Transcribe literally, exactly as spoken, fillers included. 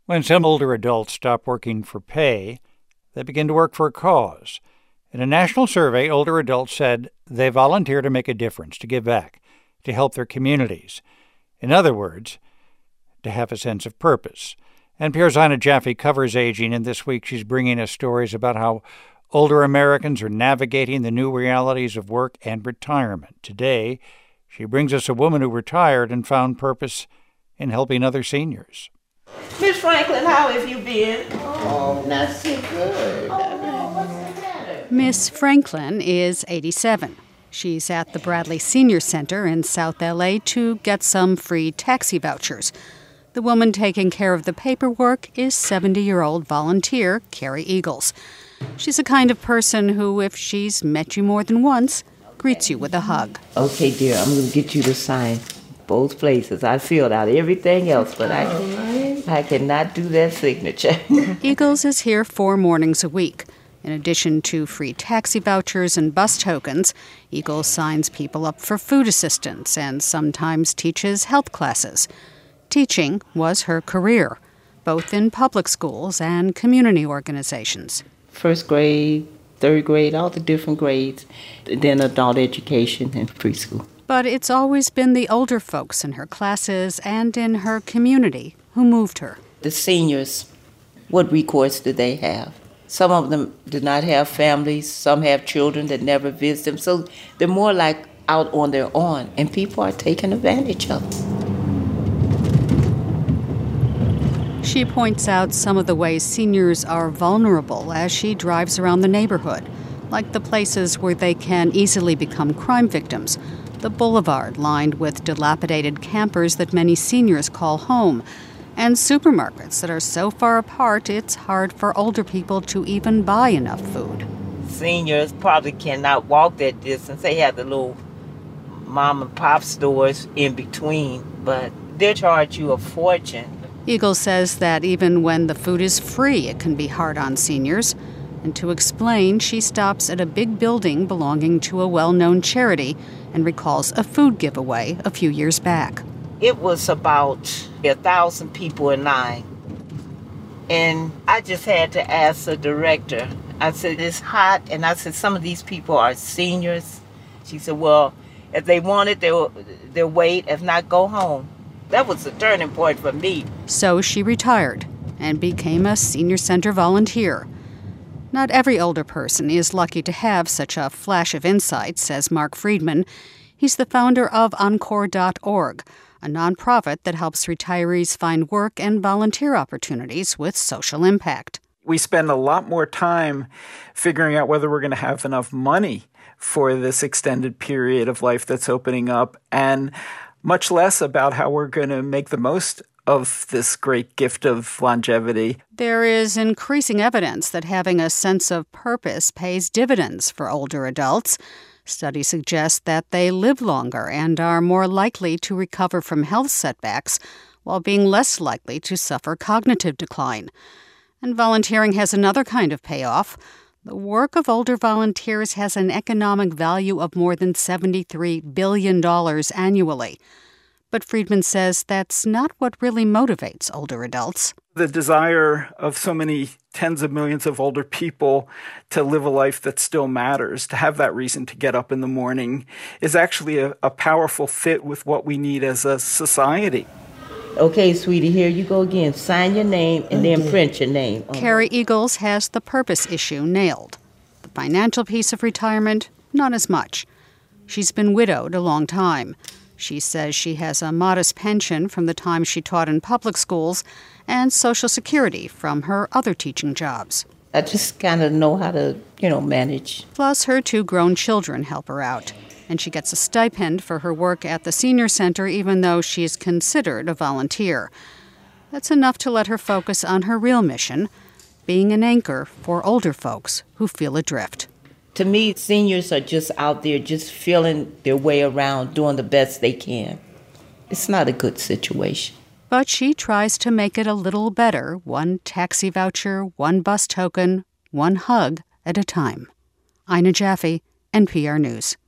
When some older adults stop working for pay, they begin to work for a cause. In a national survey, older adults said they volunteer to make a difference, to give back, to help their communities. In other words, to have a sense of purpose. N P R's Ina Jaffe covers aging, and this week she's bringing us stories about how older Americans are navigating the new realities of work and retirement. Today, she brings us a woman who retired and found purpose in helping other seniors. Miss Franklin, how have you been? Oh, not so good. Oh, no, what's the matter? Miss Franklin is eighty-seven. She's at the Bradley Senior Center in South L A to get some free taxi vouchers. The woman taking care of the paperwork is seventy-year-old volunteer Carrie Eagles. She's the kind of person who, if she's met you more than once, greets you with a hug. Okay, dear, I'm going to get you to sign both places. I filled out everything else, but I, I cannot do that signature. Eagles is here four mornings a week. In addition to free taxi vouchers and bus tokens, Eagles signs people up for food assistance and sometimes teaches health classes. Teaching was her career, both in public schools and community organizations. First grade, third grade, all the different grades, then adult education and preschool. But it's always been the older folks in her classes and in her community who moved her. The seniors, what recourse do they have? Some of them do not have families. Some have children that never visit them. So they're more like out on their own, and people are taking advantage of them. She points out some of the ways seniors are vulnerable as she drives around the neighborhood, like the places where they can easily become crime victims, the boulevard lined with dilapidated campers that many seniors call home, and supermarkets that are so far apart it's hard for older people to even buy enough food. Seniors probably cannot walk that distance. They have the little mom and pop stores in between, but they'll charge you a fortune. Eagles says that even when the food is free, it can be hard on seniors. And to explain, she stops at a big building belonging to a well-known charity and recalls a food giveaway a few years back. It was about a thousand people in line. And I just had to ask the director. I said, it's hot. And I said, some of these people are seniors. She said, well, if they want it, they'll, they'll wait. If not, go home. That was the turning point for me. So she retired and became a senior center volunteer. Not every older person is lucky to have such a flash of insight, says Mark Friedman. He's the founder of Encore dot org, a nonprofit that helps retirees find work and volunteer opportunities with social impact. We spend a lot more time figuring out whether we're going to have enough money for this extended period of life that's opening up, and much less about how we're going to make the most of this great gift of longevity. There is increasing evidence that having a sense of purpose pays dividends for older adults. Studies suggest that they live longer and are more likely to recover from health setbacks while being less likely to suffer cognitive decline. And volunteering has another kind of payoff. The work of older volunteers has an economic value of more than seventy-three billion dollars annually. But Friedman says that's not what really motivates older adults. The desire of so many tens of millions of older people to live a life that still matters, to have that reason to get up in the morning, is actually a, a powerful fit with what we need as a society. Okay, sweetie, here you go again. Sign your name and okay. Then print your name. Oh. Carrie Eagles has the purpose issue nailed. The financial piece of retirement, not as much. She's been widowed a long time. She says she has a modest pension from the time she taught in public schools and Social Security from her other teaching jobs. I just kind of know how to, you know, manage. Plus, her two grown children help her out. And she gets a stipend for her work at the senior center even though she's considered a volunteer. That's enough to let her focus on her real mission, being an anchor for older folks who feel adrift. To me, seniors are just out there just feeling their way around, doing the best they can. It's not a good situation. But she tries to make it a little better, one taxi voucher, one bus token, one hug at a time. Ina Jaffe, N P R News.